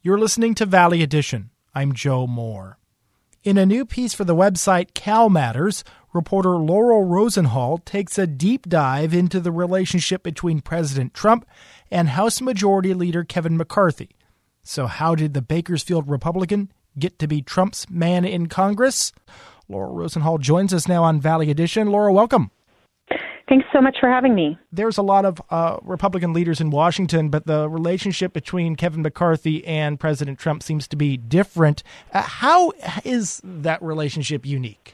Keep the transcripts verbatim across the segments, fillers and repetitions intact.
You're listening to Valley Edition. I'm Joe Moore. In a new piece for the website Cal Matters, reporter Laurel Rosenhall takes a deep dive into the relationship between President Trump and House Majority Leader Kevin McCarthy. So how did the Bakersfield Republican get to be Trump's man in Congress? Laurel Rosenhall joins us now on Valley Edition. Laurel, welcome. Thanks so much for having me. There's a lot of uh, Republican leaders in Washington, but the relationship between Kevin McCarthy and President Trump seems to be different. Uh, how is that relationship unique?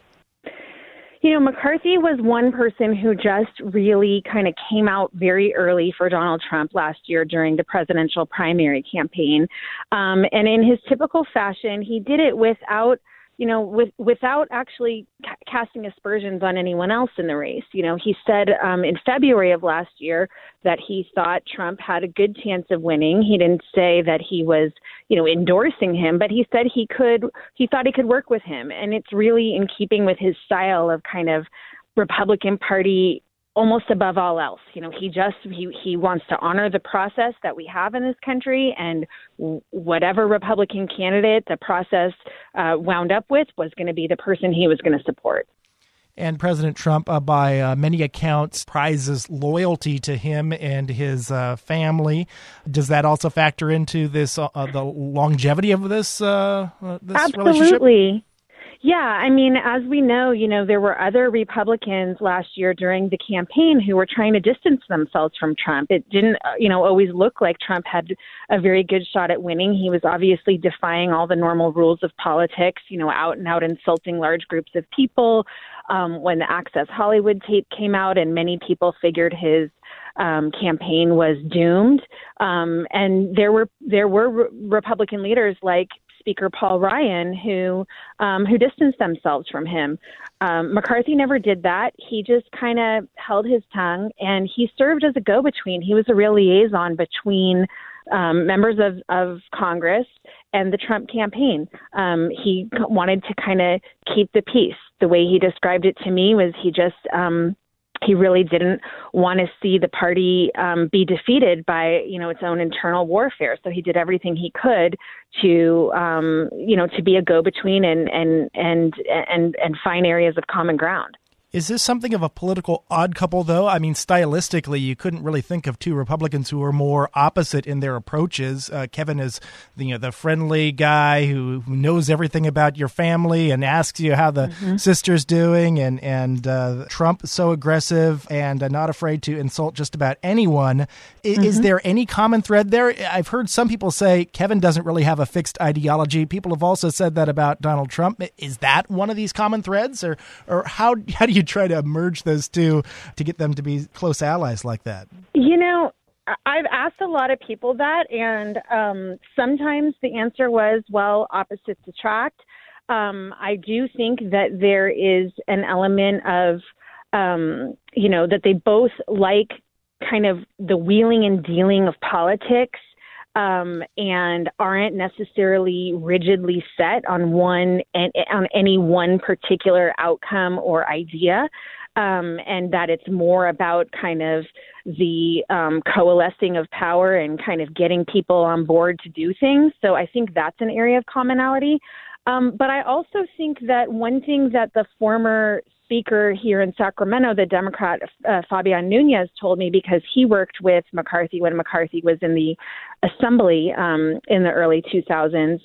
You know, McCarthy was one person who just really kind of came out very early for Donald Trump last year during the presidential primary campaign. Um, and in his typical fashion, he did it without you know, with, without actually ca- casting aspersions on anyone else in the race. You know, he said um, in February of last year that he thought Trump had a good chance of winning. He didn't say that he was, you know, endorsing him, but he said he could, he thought he could work with him. And it's really in keeping with his style of kind of Republican Party almost above all else. You know, he just, he, he wants to honor the process that we have in this country, and w- whatever Republican candidate the process uh, wound up with was going to be the person he was going to support. And President Trump, uh, by uh, many accounts, prizes loyalty to him and his uh, family. Does that also factor into this, uh, the longevity of this, uh, this Absolutely. relationship? Absolutely. Yeah, I mean, as we know, you know, there were other Republicans last year during the campaign who were trying to distance themselves from Trump. It didn't, you know, always look like Trump had a very good shot at winning. He was obviously defying all the normal rules of politics, you know, out and out insulting large groups of people. Um, when the Access Hollywood tape came out, and many people figured his um, campaign was doomed. Um, and there were there were re- Republican leaders like Speaker Paul Ryan, who um, who distanced themselves from him. Um, McCarthy never did that. He just kind of held his tongue, and he served as a go-between. He was a real liaison between um, members of, of Congress and the Trump campaign. Um, he wanted to kind of keep the peace. The way he described it to me was he just um, he really didn't want to see the party um, be defeated by, you know, its own internal warfare. So he did everything he could to, um, you know, to be a go-between and and and and and find areas of common ground. Is this something of a political odd couple, though? I mean, stylistically, you couldn't really think of two Republicans who are more opposite in their approaches. Uh, Kevin is, the, you know, the friendly guy who, who knows everything about your family and asks you how the mm-hmm. sister's doing, and and uh, Trump is so aggressive and uh, not afraid to insult just about anyone. I, mm-hmm. Is there any common thread there? I've heard some people say Kevin doesn't really have a fixed ideology. People have also said that about Donald Trump. Is that one of these common threads, or or how how do you try to merge those two to get them to be close allies like that? You know, I've asked a lot of people that, and um, sometimes the answer was, well, opposites attract. Um, I do think that there is an element of, um, you know, that they both like kind of the wheeling and dealing of politics. Um, and aren't necessarily rigidly set on one on any one particular outcome or idea, um, and that it's more about kind of the um, coalescing of power and kind of getting people on board to do things. So I think that's an area of commonality. Um, but I also think that one thing that the former speaker here in Sacramento, the Democrat uh, Fabian Nunez, told me, because he worked with McCarthy when McCarthy was in the assembly um, in the early two thousands.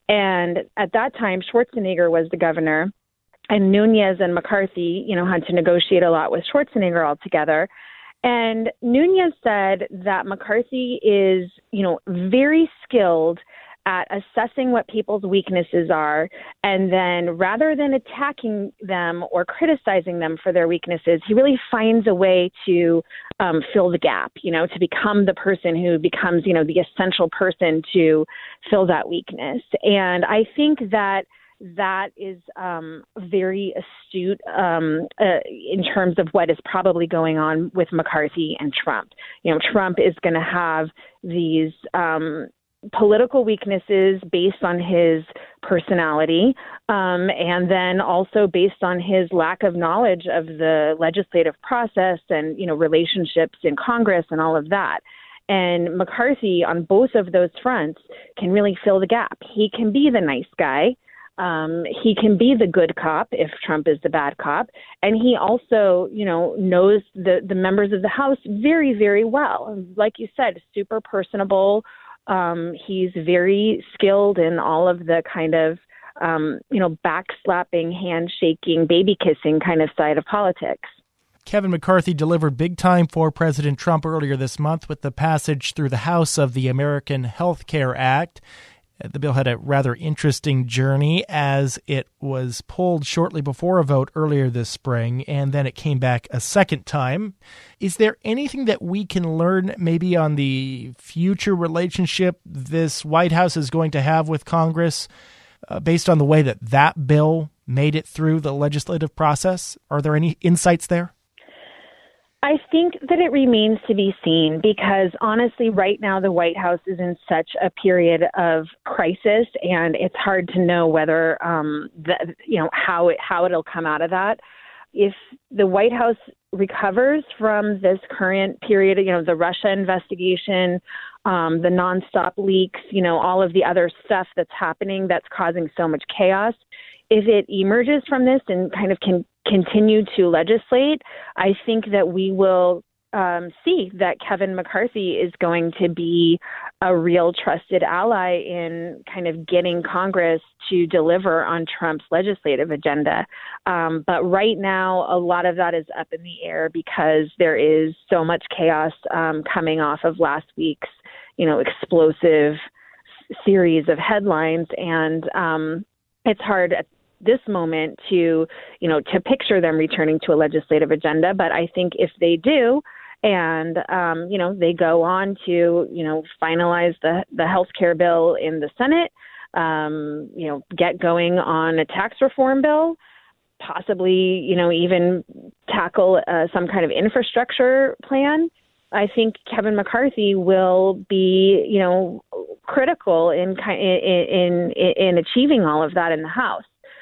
And at that time, Schwarzenegger was the governor, and Nunez and McCarthy, you know, had to negotiate a lot with Schwarzenegger altogether. And Nunez said that McCarthy is, you know, very skilled at assessing what people's weaknesses are, and then rather than attacking them or criticizing them for their weaknesses, he really finds a way to um, fill the gap, you know, to become the person who becomes, you know, the essential person to fill that weakness. And I think that that is um, very astute um, uh, in terms of what is probably going on with McCarthy and Trump. You know, Trump is going to have these um, political weaknesses based on his personality, um, and then also based on his lack of knowledge of the legislative process and, you know, relationships in Congress and all of that. And McCarthy, on both of those fronts, can really fill the gap. He can be the nice guy. Um, he can be the good cop if Trump is the bad cop. And he also, you know, knows the, the members of the House very, very well. Like you said, super personable. Um, he's very skilled in all of the kind of, um, you know, backslapping, handshaking, baby kissing kind of side of politics. Kevin McCarthy delivered big time for President Trump earlier this month with the passage through the House of the American Health Care Act. The bill had a rather interesting journey as it was pulled shortly before a vote earlier this spring, and then it came back a second time. Is there anything that we can learn maybe on the future relationship this White House is going to have with Congress uh, based on the way that that bill made it through the legislative process? Are there any insights there? I think that it remains to be seen because honestly, right now, the White House is in such a period of crisis, and it's hard to know whether, um, the, you know, how it, how it'll come out of that. If the White House recovers from this current period, you know, the Russia investigation, um, the nonstop leaks, you know, all of the other stuff that's happening that's causing so much chaos, if it emerges from this and kind of can continue to legislate, I think that we will um, see that Kevin McCarthy is going to be a real trusted ally in kind of getting Congress to deliver on Trump's legislative agenda. Um, but right now, a lot of that is up in the air because there is so much chaos um, coming off of last week's, you know, explosive series of headlines. And um, it's hard at this moment to, you know, to picture them returning to a legislative agenda. But I think if they do, and, um, you know, they go on to, you know, finalize the, the health care bill in the Senate, um, you know, get going on a tax reform bill, possibly, you know, even tackle uh, some kind of infrastructure plan, I think Kevin McCarthy will be, you know, critical in in in, in achieving all of that in the House.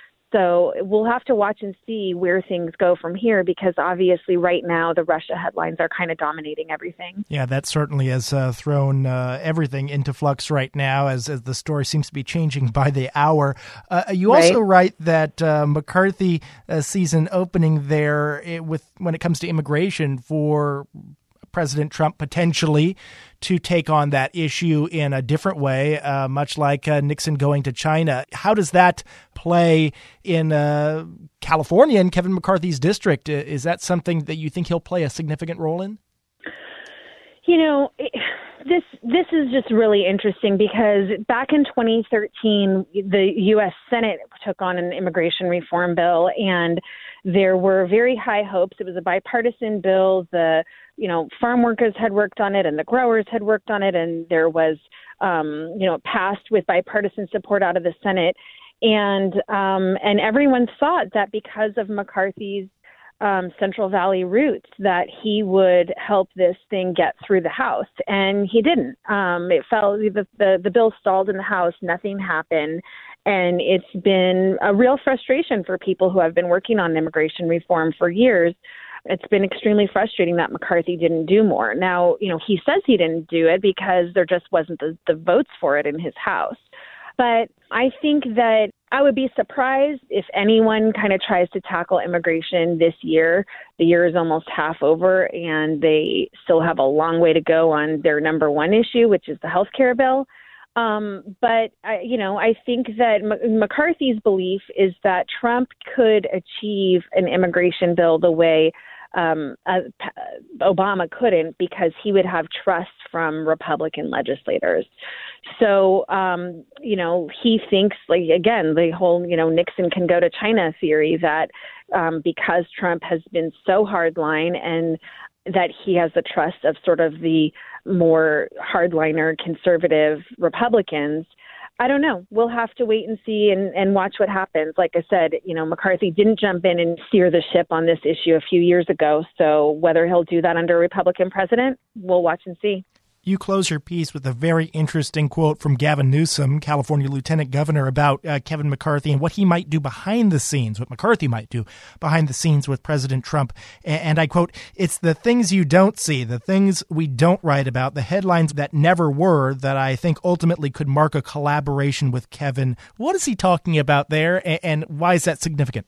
So we'll have to watch and see where things go from here because obviously right now the Russia headlines are kind of dominating everything. Yeah, that certainly has uh, thrown uh, everything into flux right now as, as the story seems to be changing by the hour. Uh, you right. also write that uh, McCarthy uh, sees an opening there with when it comes to immigration for President Trump potentially to take on that issue in a different way, uh, much like uh, Nixon going to China. How does that play in uh, California in Kevin McCarthy's district? Is that something that you think he'll play a significant role in? You know, this this is just really interesting because back in twenty thirteen, the U S Senate took on an immigration reform bill, and there were very high hopes. It was a bipartisan bill. The you know farm workers had worked on it, and the growers had worked on it, and there was um, you know passed with bipartisan support out of the Senate, and um, and everyone thought that because of McCarthy's Um, Central Valley roots that he would help this thing get through the House, and he didn't. Um, it fell. The, the the bill stalled in the House. Nothing happened, and it's been a real frustration for people who have been working on immigration reform for years. It's been extremely frustrating that McCarthy didn't do more. Now, you know, he says he didn't do it because there just wasn't the, the votes for it in his House. But I think that I would be surprised if anyone kind of tries to tackle immigration this year. The year is almost half over, and they still have a long way to go on their number one issue, which is the health care bill. Um, but, I, you know, I think that M- McCarthy's belief is that Trump could achieve an immigration bill the way Um, uh, Obama couldn't because he would have trust from Republican legislators. So, um, you know, he thinks, like, again, the whole, you know, Nixon can go to China theory that um, because Trump has been so hardline and that he has the trust of sort of the more hardliner conservative Republicans, I don't know. We'll have to wait and see and, and watch what happens. Like I said, you know, McCarthy didn't jump in and steer the ship on this issue a few years ago. So whether he'll do that under a Republican president, we'll watch and see. You close your piece with a very interesting quote from Gavin Newsom, California Lieutenant Governor, about uh, Kevin McCarthy and what he might do behind the scenes, what McCarthy might do behind the scenes with President Trump. And, and I quote, "It's the things you don't see, the things we don't write about, the headlines that never were, that I think ultimately could mark a collaboration with Kevin." What is he talking about there, and, and why is that significant?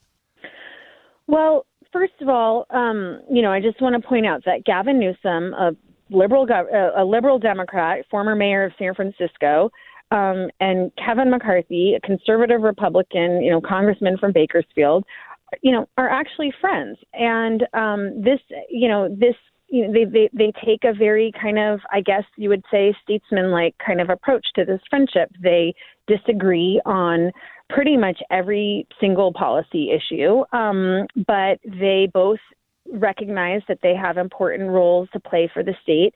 Well, first of all, um, you know, I just want to point out that Gavin Newsom, a liberal, a liberal Democrat, former mayor of San Francisco, um, and Kevin McCarthy, a conservative Republican, you know, congressman from Bakersfield, you know, are actually friends. And um, this, you know, this, you know, they, they, they take a very kind of, I guess you would say, statesman-like kind of approach to this friendship. They disagree on pretty much every single policy issue, um, but they both recognize that they have important roles to play for the state,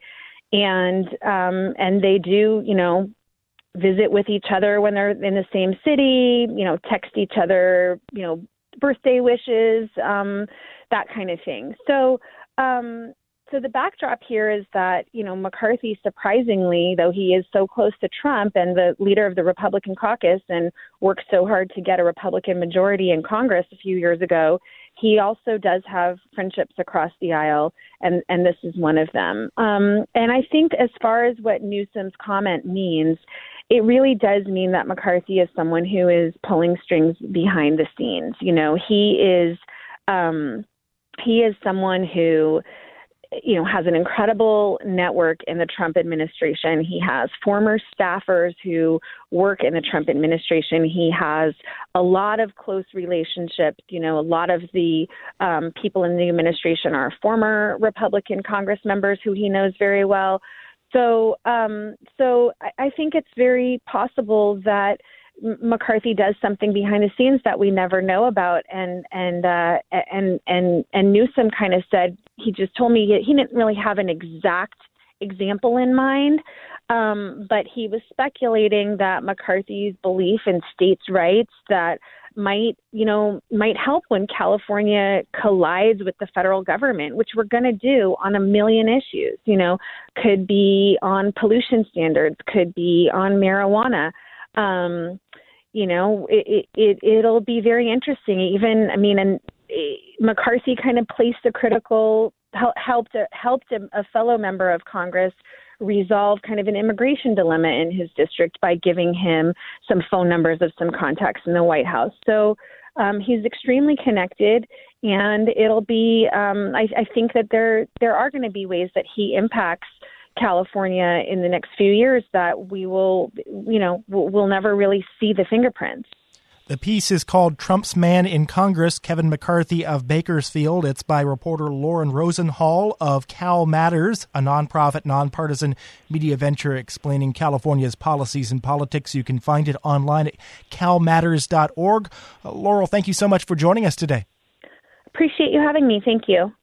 and um, and they do, you know, visit with each other when they're in the same city, you know, text each other, you know, birthday wishes, um, that kind of thing. So, um, so the backdrop here is that, you know, McCarthy, surprisingly, though he is so close to Trump and the leader of the Republican caucus and worked so hard to get a Republican majority in Congress a few years ago, he also does have friendships across the aisle, and, and this is one of them. Um, and I think as far as what Newsom's comment means, it really does mean that McCarthy is someone who is pulling strings behind the scenes. You know, he is um, he is someone who, you know, has an incredible network in the Trump administration. He has former staffers who work in the Trump administration. He has a lot of close relationships. You know, a lot of the um, people in the administration are former Republican Congress members who he knows very well. So, um, so I, I think it's very possible that McCarthy does something behind the scenes that we never know about, and and uh, and and and Newsom kind of said, he just told me he, he didn't really have an exact example in mind, um, but he was speculating that McCarthy's belief in states' rights that might, you know, might help when California collides with the federal government, which we're going to do on a million issues. You know, could be on pollution standards, could be on marijuana. Um, you know, it, it, it'll be very interesting. Even, I mean, and McCarthy kind of placed a critical, helped, helped a, a fellow member of Congress resolve kind of an immigration dilemma in his district by giving him some phone numbers of some contacts in the White House. So um, he's extremely connected, and it'll be, um, I, I think that there, there are going to be ways that he impacts California in the next few years that we will, you know, we'll never really see the fingerprints. The piece is called Trump's Man in Congress, Kevin McCarthy of Bakersfield. It's by reporter Lauren Rosenhall of Cal Matters, a nonprofit, nonpartisan media venture explaining California's policies and politics. You can find it online at cal matters dot org. Uh, Laurel, thank you so much for joining us today. Appreciate you having me. Thank you.